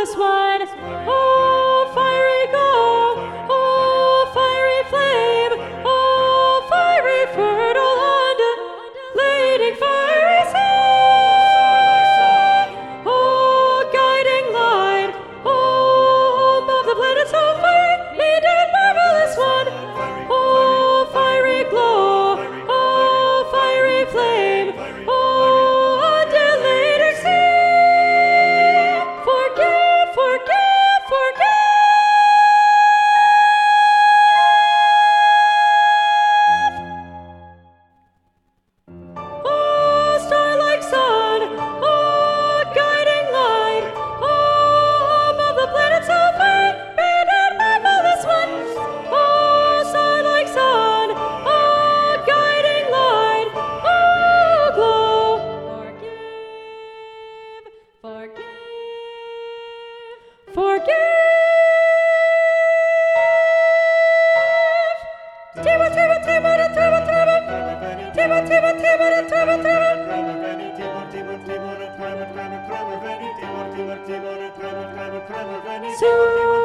marvelous one. Oh, fiery glow. Oh, fiery flame. Oh, fiery fertile undulating fiery sea. Oh, guiding light. Oh, above the planets so fiery, made and marvelous one. Oh, fiery glow. Oh, fiery flame. Oh, undulating sea. Forgive, forgive, forgive. Oh, star-like sun. Oh, guiding light. Oh, above the planets so far, great and marvelous one. Oh, star-like sun. Oh, guiding light. Oh, glow. Forgive, forgive, forgive. Tiba, tiba, tiba, tiba, tiba. Tiba, tiba, tiba, tiba, tiba. Soon